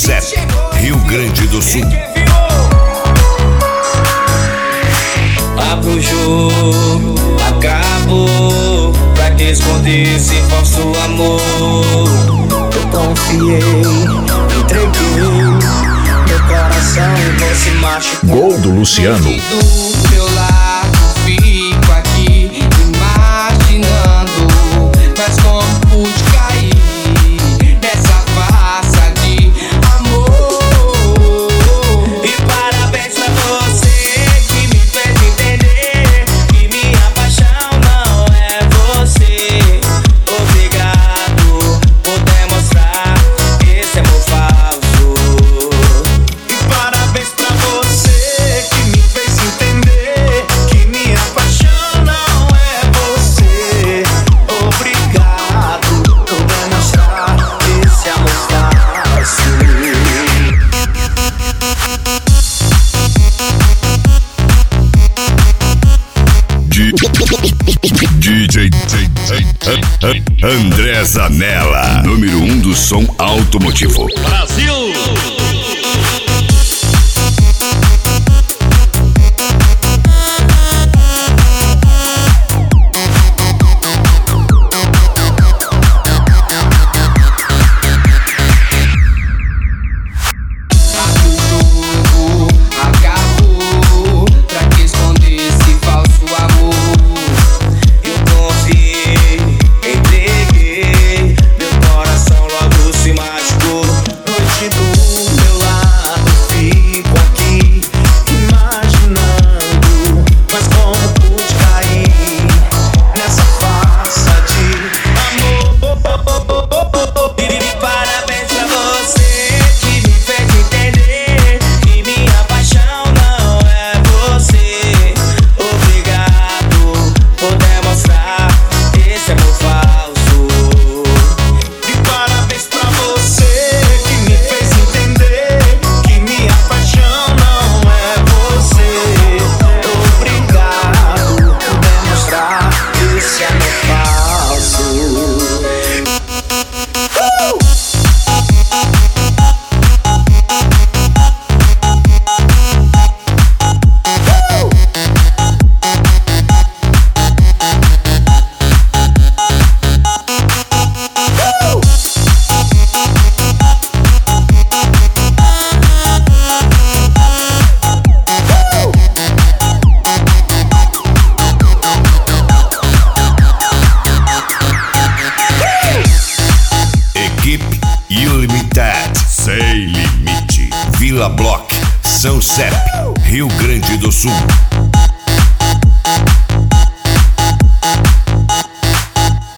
Sunset, Rio Grande do Sul. Abro o jogo, acabou. Pra que esconder esse falso amor? Eu confiei, entreguei meu coração e você machucou. Gol do Luciano. Do meu lado, fico aqui imaginando, mas como pude cair nessa farsa de amor. E parabéns pra você que me fez entender que minha paixão não é você. Obrigado por demonstrar esse amor falso. E parabéns pra você que me fez entender que minha paixão não é você. Obrigado por demonstrar esse amor falso. DJ André Zanella, número 1 do som automotivo. Brasil! Acabou, pra que esconder esse falso amor? Eu confiei, entreguei meu coração, logo se machucou. Noite do meu lado, fico aqui imaginando, mas como pude cair nessa farsa de amor? E parabéns pra você que me fez entender que minha paixão não é você. Obrigado por demonstrar esse amor falso. E parabéns pra você que me fez entender que minha paixão não é você. Obrigado por demonstrar esse amor falso. Equipe Ilimited, Sem Limite, Vila Block, Sunset, Rio Grande do Sul.